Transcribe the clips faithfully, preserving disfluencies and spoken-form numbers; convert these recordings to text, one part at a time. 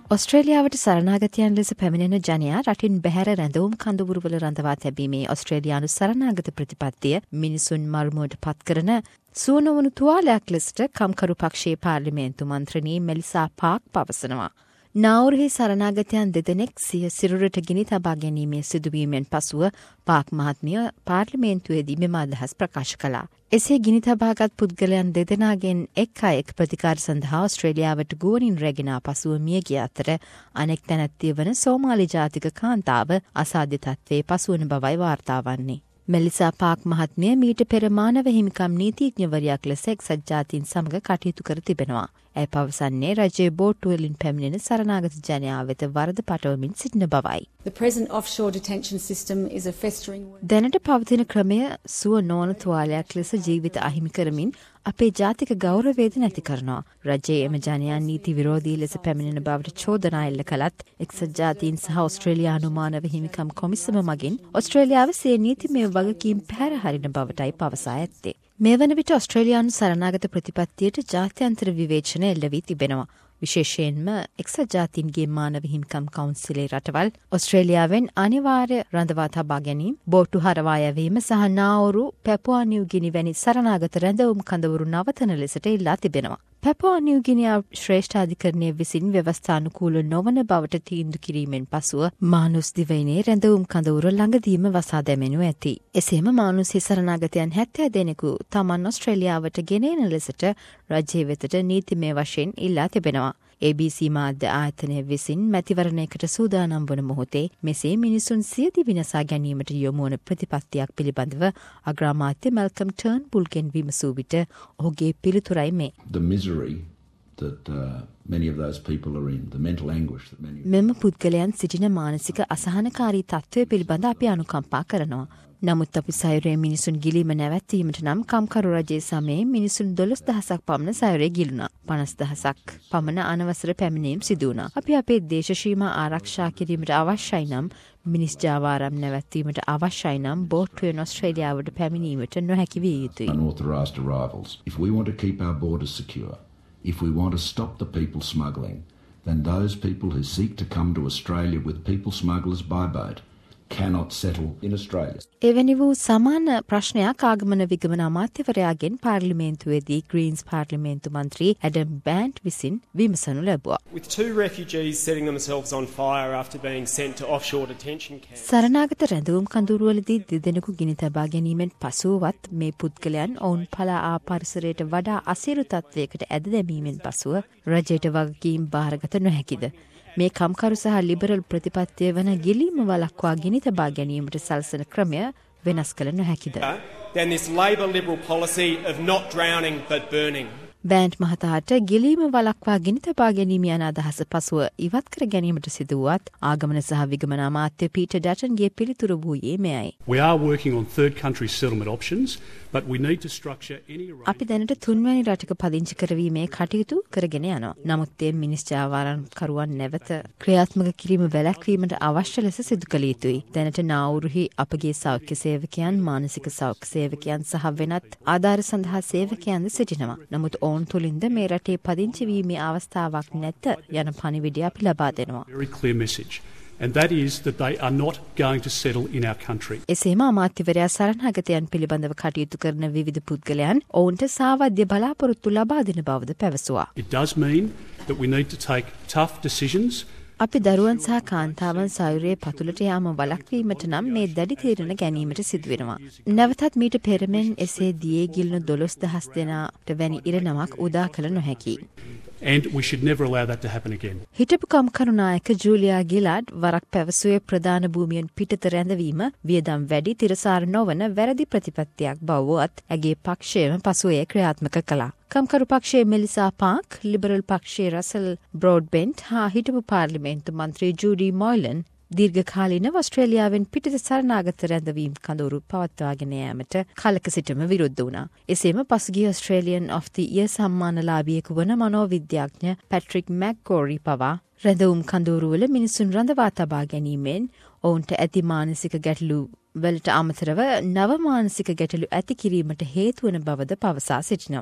ඔස්ට්‍රේලියාවට සරණාගතයන් ලෙස පැමිණෙන ජනයා රටින් බැහැර රැඳවුම් කඳවුරුවල රඳවා තැබීමේ ඔස්ට්‍රේලියානු සරණාගත ප්‍රතිපත්තිය මිනිසුන් මරුමුවට පත් කරන සුවනවුණු තුවාලයක් ලෙසට කම්කරු පක්ෂයේ පාර්ලිමේන්තු මන්ත්‍රණී මෙලිසා පාක් පවසනවා. නාවුරුහි සරණාගතයන් දෙදෙනෙක් සිය සිරුරට ගිනි තබා ගැනීමේ සිදුවීමෙන් පසුව පාක් මහත්මිය පාර්ලිමේන්තුවේදී මෙම අදහස් ප්‍රකාශ කළා. එසේ ගිනි තබාගත් පුද්ගලයන් දෙදෙනාගෙන් එක් අයෙක් ප්‍රතිකාර සඳහා ඔස්ට්‍රේලියාවට ගුවනින් රැගෙන පසුව මිය ගිය අතර අනෙක් තැනැත්තිය වන සෝමාලි ජාතික කාන්තාව අසාධ්‍ය තත්ත්වයේ පසුවන බවයි වාර්තා වන්නේ. මෙලිසා පාක් මහත්මිය මීට පෙර මානව හිමිකම් නීතිඥවරයක් ලෙස එක්සත් ජාතීන් සමග කටයුතු කර තිබෙනවා. ඇය පවසන්නේ රජයේ බෝට්ටුවලින් පැමිණෙන සරණාගත ජනයා වෙත වරද පටවමින් සිටින බවයි. The present offshore detention system is a festering දැනට පවතින ක්‍රමය සුව නොවන තුවාලයක් ලෙස ජීවිත අහිමි කරමින් අපේ ජාතික ගෞරවයද නැති කරනවා. රජයේ එම ජනයා නීති විරෝධී ලෙස පැමිණෙන බවට චෝදනා එල්ල කළත් එක්සත් ජාතීන් සහ ඔස්ට්‍රේලියානු මානව හිමිකම් කොමිසම මගින් ඔස්ට්‍රේලියාව සිය නීතිමය වගකීම් පැහැර හරින බවටයි පවසා ඇත්තේ. මේ වන විට ඔස්ට්‍රේලියානු සරණාගත ප්‍රතිපත්තියට ජාත්‍යන්තර විවේචන එල්ල වී තිබෙනවා. විශේෂයෙන්ම එක්සත් ජාතීන්ගේ මානව හිමිකම් කවුන්සිලේ රටවල් ඔස්ට්‍රේලියාවෙන් අනිවාර්ය රඳවා තබා ගැනීම, බෝට්ටු හරවා යැවීම සහ නාවුරු පැපුවා නිව්ගිනි වැනි සරණාගත රැඳවුම් කඳවුරු නවතන ලෙසට ඉල්ලා තිබෙනවා. පැපුවා නිව්ගිනියා ශ්‍රේෂ්ඨාධිකරණය විසින් ව්‍යවස්ථානුකූල නොවන බවට තීන්දුව කිරීමෙන් පසුව මානුස් දිවයිනේ රැඳවුම් කඳවුර ළඟදීම වසා දැමෙනු ඇති. එසේම මානුස් සරණාගතයන් හැත්තෑ දෙනෙකු තමන් ඔස්ට්‍රේලියාවට ගෙනෙන ලෙසට රජය වෙතට නීතිමය වශයෙන් ඉල්ලා තිබෙනවා. A B C මාධ්‍ය ආයතනය විසින් මැතිවරණයකට සූදානම් වන මොහොතේ මෙසේ මිනිසුන් සියදි විනසා ගැනීමට යොමු වන ප්‍රතිපත්තියක් පිළිබඳව අග්‍රාමාත්‍ය මැල්කම් ටර්න්බුල්ගෙන් විමසූ විට ඔහුගේ පිළිතුරයි මේ. The misery that uh, many of those people are in, the mental anguish that many මෙම පුද්ගලයන් සිටින මානසික අසහනකාරී තත්ත්වය පිළිබඳ අපි අනුකම්පා කරනවා. නමුත් අපි සයුරේ මිනිසුන් ගිලීම නැවැත්වීමට නම් කම්කරු රජයේ සමයේ මිනිසුන් දොළොස් දහසක් පමණ සයුරේ ගිලුණා. පනස් දහසක් පමණ අනවසර පැමිණීම් සිදු වුණා. අපි අපේ දේශසීමා ආරක්ෂා කිරීමට අවශ්‍යයි නම් මිනිස් ජාවාරම් නැවැත්වීමට අවශ්‍යයි නම් බෝට්ටුවෙන් ඔස්ට්‍රේලියාවට පැමිණීමට නොහැකි විය යුතුයි. Unauthorised arrivals. If we want to keep our borders secure, if we want to stop the people smuggling, then those people who seek to come to Australia with people smugglers by boat cannot settle in Australia. එවැනි වූ සමාන ප්‍රශ්නයක් ආගමන විගමන අමාත්‍යවරයාගෙන් පාර්ලිමේන්තුවේදී Greens පාර්ලිමේන්තු මන්ත්‍රී ඇඩම් බෑන්ට් විසින් විමසනු ලැබුවා. With two refugees setting themselves on fire after being sent to offshore detention camps. සරණාගත රැඳවුම් කඳවුරුවලදී දෙදෙනෙකු ගිනි තබා ගැනීමෙන් පසුවත් මේ පුද්ගලයන් ඔවුන් පලා ආ පරිසරයට වඩා අසීරු තත්වයකට ඇද දැමීමෙන් පසුව රජයට වගකීම් බාරගත නොහැකිද? මේ කම්කරු සහ ලිබරල් ප්‍රතිපත්තිය වන ගිලීම වළක්වා ගිනි තබා ගැනීමට සලසන ක්‍රමය වෙනස් කළ නොහැකිද? Then this Labor Liberal policy of not drowning but burning. බෑන්ට් මහතාට ගිලීම වළක්වා ගිනි තබා ගැනීම යන අදහස පසුව ඉවත් කර ගැනීමට සිදුවත් ආගමන සහ විගමන අමාත්‍ය පීටර් ඩටන්ගේ පිළිතුර වූයේ මෙයයි. We are working on third country settlement options, but we need to structure any අපි දැනට තුන්වැනි රටක පදිංචි කරවීමේ කටයුතු කරගෙන යනවා. නමුත් ඒ මිනිස් ජාවාරම්කරුවන් නැවත ක්‍රියාත්මක කිරීම වැළැක්වීමට අවශ්‍ය ලෙස සිදු කළ යුතුයි. දැනට නාවුරුහි අපගේ සෞඛ්‍ය සේවකයන්, මානසික සෞඛ්‍ය සේවකයන් සහ වෙනත් ආධාර සඳහා සේවකයන්ද සිටිනවා. නමුත් ඔවුන් තුළින්ද මේ රටේ පදිංචි වීමේ අවස්ථාවක් නැත යන පණිවිඩය අපි ලබා දෙනවා. very clear message, and that is that they are not going to settle in our country. එසේම අමාත්‍යවරයා සරණාගතයන් පිළිබඳව කටයුතු කරන විවිධ පුද්ගලයන් ඔවුන්ට සාවද්‍ය බලාපොරොත්තු ලබා දෙන බවද පැවසුවා. It does mean that we need to take tough decisions. අපි දරුවන් සහ කාන්තාවන් සයුරේ පතුලට යාම වළක්වීමට නම් මේ දැඩි තීරණ ගැනීමට සිදුවෙනවා. නැවතත් මීට පෙරමෙන් එසේ දියේ ගිලුණු දොළොස් දහස් දෙනාට වැනි ඉරණමක් උදා කළ නොහැකි. And we should never allow that to happen again. හිටපු කම්කරු නායක ජූලියා ගිලාඩ් වරක් පැවසුවේ ප්‍රධාන භූමියෙන් පිටත රැඳවීම වියදම් වැඩි තිරසාර නොවන වැරදි ප්‍රතිපත්තියක් බවවත් ඇගේ පක්ෂයම පසුව එය ක්‍රියාත්මක කළා. කම්කරු පක්ෂයේ මෙලිසා පාක්, ලිබරල් පක්ෂයේ රසල් බ්‍රෝඩ්බෙන්ට් හා හිටපු පාර්ලිමේන්තු මන්ත්‍රී ජූඩි මොයිලන් දීර්ඝකාලීනව ඔස්ට්‍රේලියාවෙන් පිටත සරණාගත රැඳවීම් කඳවුරු පවත්වාගෙන යාමට කලක සිටම විරුද්ධ වුණා. එසේම පසුගිය ඔස්ට්‍රේලියන් of the year සම්මානලාභියෙකු වන මනෝවිද්‍යාඥ පැට්‍රික් මැක්ගෝරි පවා රැඳවුම් කඳවුරුවල මිනිසුන් රඳවා තබා ගැනීමෙන් ඔවුන්ට ඇති මානසික ගැටලු වලට අමතරව නව මානසික ගැටලු ඇති කිරීමට හේතු වන බවද පවසා සිටිනවා.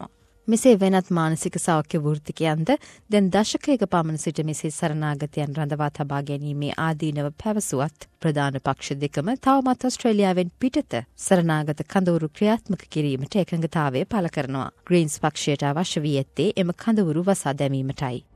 මෙසේ වෙනත් මානසික සෞඛ්‍ය වෘත්තිකයන්ද දැන් දශකයක පමණ සිට මෙසේ සරණාගතයන් රඳවා තබා ගැනීමේ ආදීනව පැවසුවත් ප්‍රධාන පක්ෂ දෙකම තවමත් ඔස්ට්‍රේලියාවෙන් පිටත සරණාගත කඳවුරු ක්‍රියාත්මක කිරීමට එකඟතාවය පළ කරනවා. ග්‍රීන්ස් පක්ෂයට අවශ්‍ය වී ඇත්තේ එම කඳවුරු වසා දැමීමටයි.